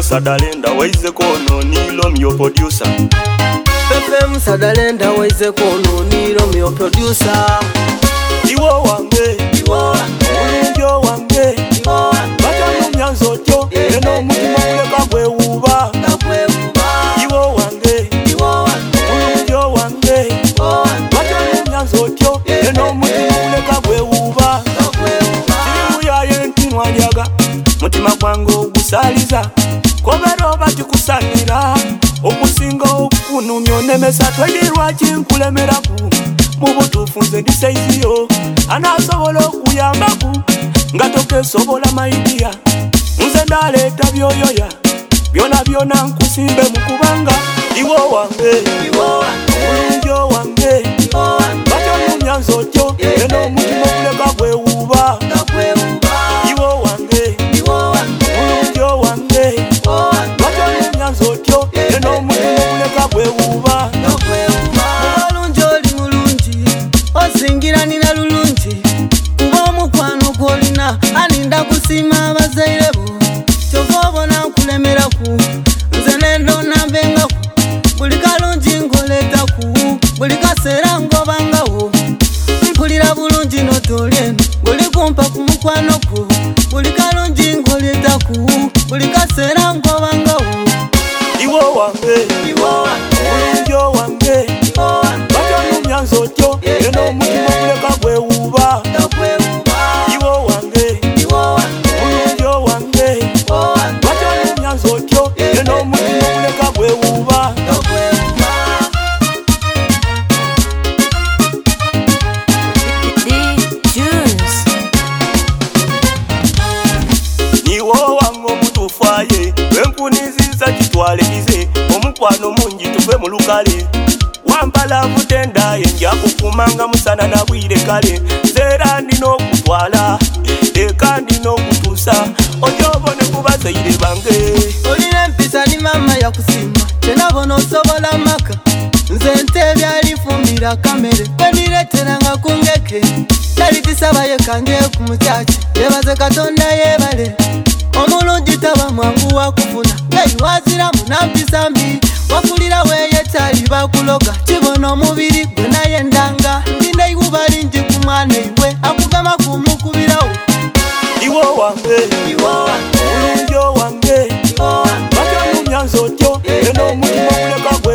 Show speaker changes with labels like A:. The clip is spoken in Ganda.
A: Sadalenda waize kono nilo mio producer.
B: FM Sadalenda waize kono nilo mio producer.
A: Iwo wange, Mulunjo wange, Bacha numyanzo cho, Eno mutima muleka kwe uba. Iwo wange, Mulunjo wange, Bacha numyanzo cho, Eno mutima muleka kwe uba. Sirimu ya yenti nwanyaga, mutima kwangu gusaliza. Kobero bati kusanira, okusinga okunumyo nemesa twedirwa chinkulemeraku. Mubutufu nze ndi saizi yo, anasobola okuyambaku, nga tokesobola maidia. Nze ndaleeta byoyoya, byona byona nkusimbe mukubanga. Iwo wange, Mulunjo wange, Bacha numyanzo cho, Eno mutima muleka kwe uba. Iwo wange, Mulunjo wange, Bacha numyanzo cho, Eno mutima muleka kwe uba.
B: Osingira nina lulungi kuba omukwano gwolina aninda kusima abazaire bo kyova obona nkulemeraku nze nendo nambengaku buli kalungi ngoleetaku buli kaseera ngobangawo mpulira bulungi notolye ngoli kumpa ku mukwano gwo buli kalungi ngoleetaku buli kaseera ngobangawo.
A: Iwo wange, Mulunjo wange, Bacha numyanzo cho, Eno mutima muleka kwe uba. Iwo wange, Mulunjo wange, Bacha numyanzo cho, Eno mutima muleka kwe uba. Niwo wango mutufaye, wenkuniziza kitwalirize, omukwano mungi tuve mu lukale. Wampala vutenda yenja kukumanga musana na bwire kale. Zera ndina okutwala, eka ndina okutuusa, ojobone ku bazaire bange.
B: Olina empisa ni mama yakusima, kyenabona osobola maka. Nze nte byalifumbira kamere, kwenireteranga kungeke. Nalitisabaye kange ku mukyaki, yebaze Katonda yebale. Omulungi taba mwangu wakufuna, ngeyiwazira munampisa mbi. Wakulira weyetali bakuloga, kibona omubiri gwe naye ndanga. Ndina iwuba lingi ku mwana iwe, akugama kumukubirawo.
A: Iwo wange, Mulunjo wange, Bacha numyanzo cho, Eno mutima muleka kwe